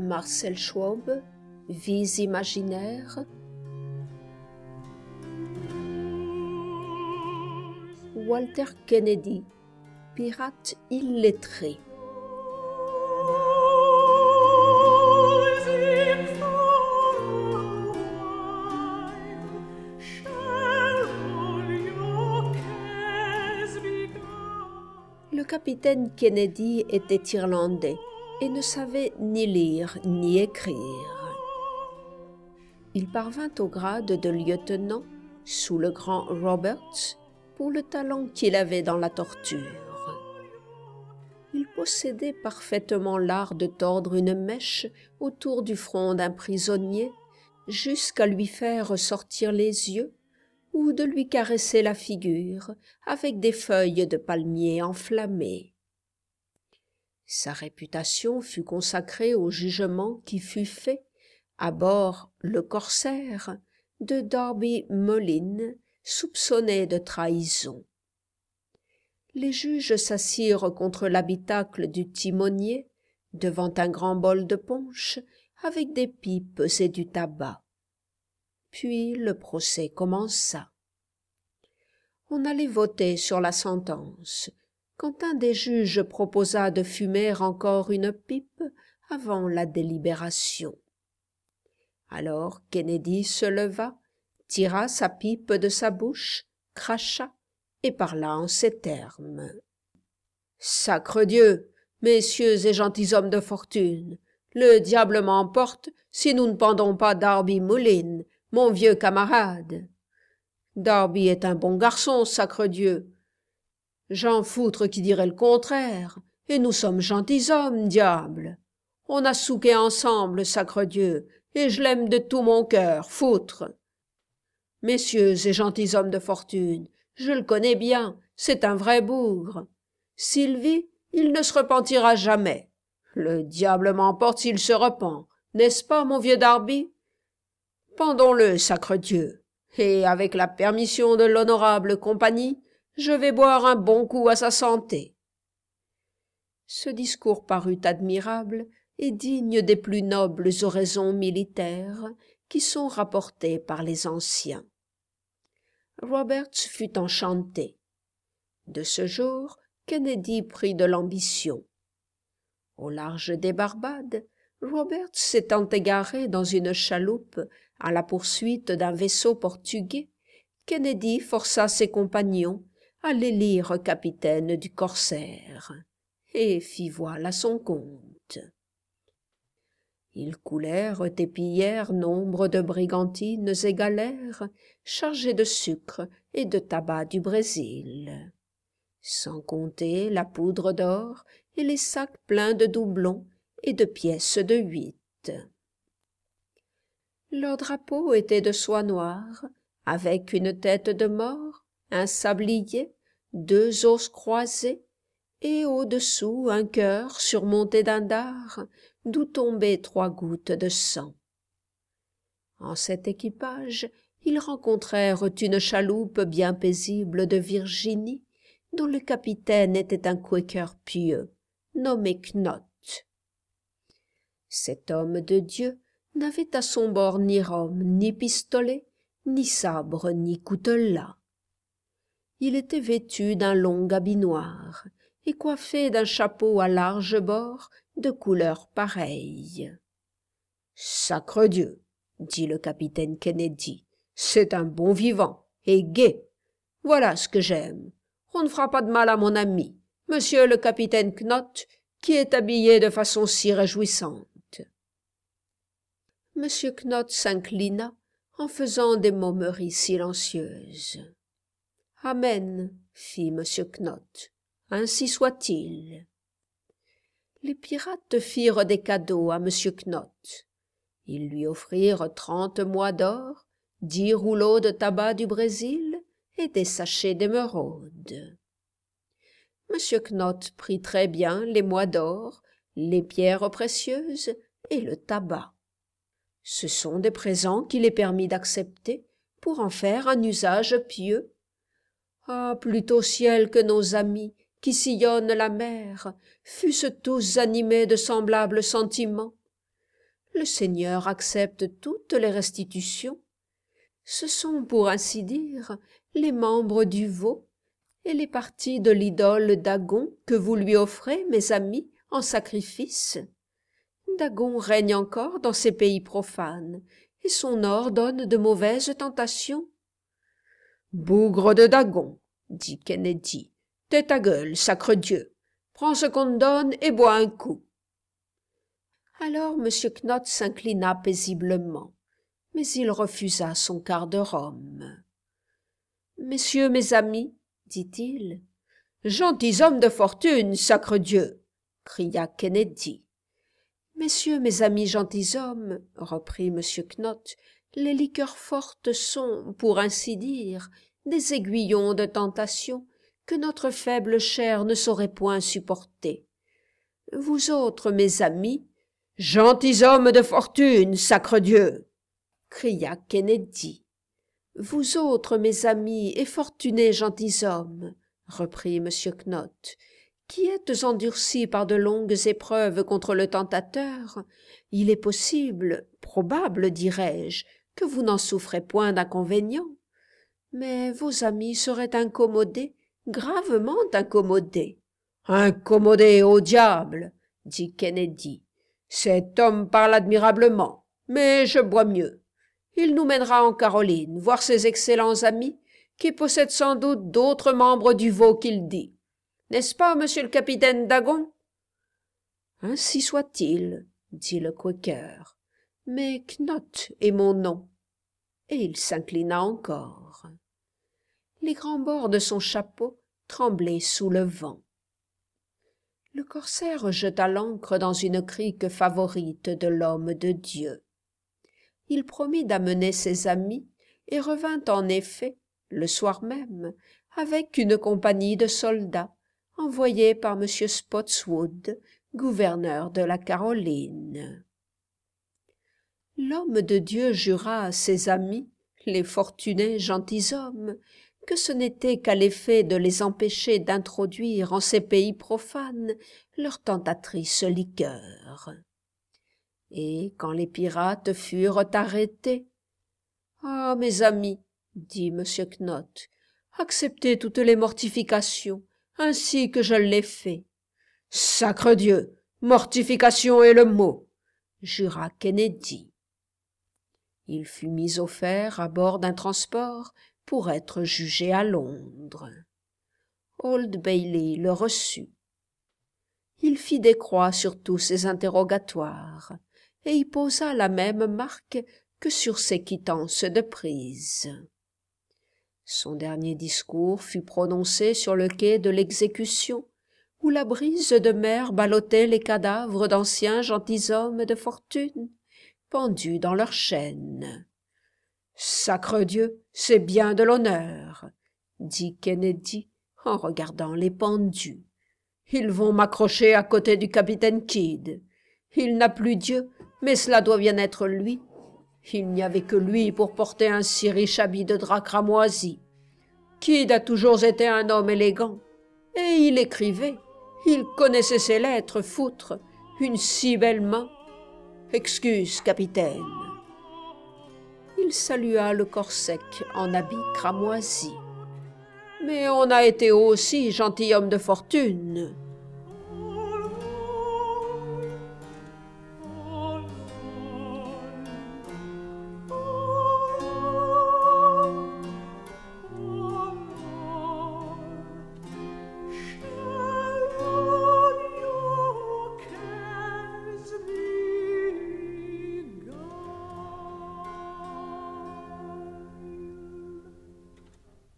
Marcel Schwob, Vies imaginaires. Walter Kennedy, pirate illettré. Le capitaine Kennedy était irlandais et ne savait ni lire ni écrire. Il parvint au grade de lieutenant sous le grand Roberts pour le talent qu'il avait dans la torture. Il possédait parfaitement l'art de tordre une mèche autour du front d'un prisonnier jusqu'à lui faire sortir les yeux ou de lui caresser la figure avec des feuilles de palmier enflammées. Sa réputation fut consacrée au jugement qui fut fait, à bord le corsaire, de Darby Mullin, soupçonné de trahison. Les juges s'assirent contre l'habitacle du timonier, devant un grand bol de punch, avec des pipes et du tabac. Puis le procès commença. On allait voter sur la sentence, quand un des juges proposa de fumer encore une pipe avant la délibération. Alors Kennedy se leva, tira sa pipe de sa bouche, cracha et parla en ces termes. « Sacre Dieu, messieurs et gentilshommes de fortune, le diable m'emporte si nous ne pendons pas Darby Mullin, mon vieux camarade. Darby est un bon garçon, sacre Dieu. J'en foutre qui dirait le contraire, et nous sommes gentilshommes, diable. On a souqué ensemble, sacre Dieu, et je l'aime de tout mon cœur, foutre. Messieurs et gentilshommes de fortune, je le connais bien, c'est un vrai bougre. S'il vit, il ne se repentira jamais. Le diable m'emporte s'il se repent, n'est-ce pas, mon vieux Darby? Pendons-le, sacre Dieu, et avec la permission de l'honorable compagnie, je vais boire un bon coup à sa santé. » Ce discours parut admirable et digne des plus nobles oraisons militaires qui sont rapportées par les anciens. Roberts fut enchanté. De ce jour, Kennedy prit de l'ambition. Au large des Barbades, Roberts s'étant égaré dans une chaloupe à la poursuite d'un vaisseau portugais, Kennedy força ses compagnons à l'élire capitaine du corsaire, et fit voile à son compte. Ils coulèrent et pillèrent nombre de brigantines et galères chargées de sucre et de tabac du Brésil, sans compter la poudre d'or et les sacs pleins de doublons et de pièces de 8. Leur drapeau était de soie noire, avec une tête de mort, un sablier, 2 os croisés, et au-dessous un cœur surmonté d'un dard, d'où tombaient 3 gouttes de sang. En cet équipage, ils rencontrèrent une chaloupe bien paisible de Virginie, dont le capitaine était un quaker pieux, nommé Knott. Cet homme de Dieu n'avait à son bord ni rhum, ni pistolet, ni sabre, ni coutelas. Il était vêtu d'un long habit noir et coiffé d'un chapeau à large bord de couleur pareille. « Sacre Dieu, » dit le capitaine Kennedy, « c'est un bon vivant et gai. Voilà ce que j'aime. On ne fera pas de mal à mon ami, monsieur le capitaine Knott, qui est habillé de façon si réjouissante. » Monsieur Knott s'inclina en faisant des momeries silencieuses. « Amen, » fit monsieur Knott, « ainsi soit-il. » Les pirates firent des cadeaux à monsieur Knott. Ils lui offrirent 30 mois d'or, 10 rouleaux de tabac du Brésil et des sachets d'émeraudes. Monsieur Knott prit très bien les mois d'or, les pierres précieuses et le tabac. Ce sont des présents qu'il est permis d'accepter pour en faire un usage pieux. Ah, plût au ciel que nos amis, qui sillonnent la mer, fussent tous animés de semblables sentiments. Le Seigneur accepte toutes les restitutions. Ce sont, pour ainsi dire, les membres du veau et les parties de l'idole Dagon que vous lui offrez, mes amis, en sacrifice. Dagon règne encore dans ces pays profanes, et son or donne de mauvaises tentations. « Bougre de Dagon, dit Kennedy, tais ta gueule, sacre Dieu, prends ce qu'on te donne et bois un coup. » Alors M. Knott s'inclina paisiblement, mais il refusa son quart de rhum. « Messieurs mes amis, dit-il. « Gentilshommes de fortune, sacre Dieu !» cria Kennedy. « Messieurs mes amis gentilshommes, reprit M. Knott, les liqueurs fortes sont, pour ainsi dire, des aiguillons de tentation que notre faible chair ne saurait point supporter. Vous autres, mes amis, « Gentilshommes de fortune, sacre Dieu !» cria Kennedy. « Vous autres, mes amis et fortunés gentilshommes, reprit M. Knott, qui êtes endurcis par de longues épreuves contre le tentateur, il est possible, probable, dirais-je, que vous n'en souffrez point d'inconvénient. Mais vos amis seraient incommodés, gravement incommodés. « Incommodés au diable !» dit Kennedy. « Cet homme parle admirablement, mais je bois mieux. Il nous mènera en Caroline, voir ses excellents amis, qui possèdent sans doute d'autres membres du veau qu'il dit. N'est-ce pas, monsieur le capitaine Dagon? »« Ainsi soit-il, dit le Quaker, mais Knott est mon nom. » Et il s'inclina encore. Les grands bords de son chapeau tremblaient sous le vent. Le corsaire jeta l'ancre dans une crique favorite de l'homme de Dieu. Il promit d'amener ses amis et revint en effet, le soir même, avec une compagnie de soldats envoyés par M. Spotswood, gouverneur de la Caroline. L'homme de Dieu jura à ses amis, les fortunés gentilshommes, que ce n'était qu'à l'effet de les empêcher d'introduire en ces pays profanes leur tentatrice liqueur. Et quand les pirates furent arrêtés, « Ah, mes amis, dit M. Knott, acceptez toutes les mortifications, ainsi que je l'ai fait. »« Sacre Dieu, mortification est le mot, » jura Kennedy. Il fut mis au fer à bord d'un transport pour être jugé à Londres. Old Bailey le reçut. Il fit des croix sur tous ses interrogatoires, et y posa la même marque que sur ses quittances de prise. Son dernier discours fut prononcé sur le quai de l'exécution, où la brise de mer ballottait les cadavres d'anciens gentilshommes de fortune, pendus dans leurs chaînes. « Sacre Dieu, c'est bien de l'honneur, » dit Kennedy en regardant les pendus. « Ils vont m'accrocher à côté du capitaine Kidd. Il n'a plus Dieu, mais cela doit bien être lui. Il n'y avait que lui pour porter un si riche habit de drap cramoisi. Kidd a toujours été un homme élégant, et il écrivait. Il connaissait ses lettres, foutre, une si belle main. Excuse, capitaine. » Il salua le corps sec en habit cramoisi. « Mais on a été aussi gentilhomme de fortune. »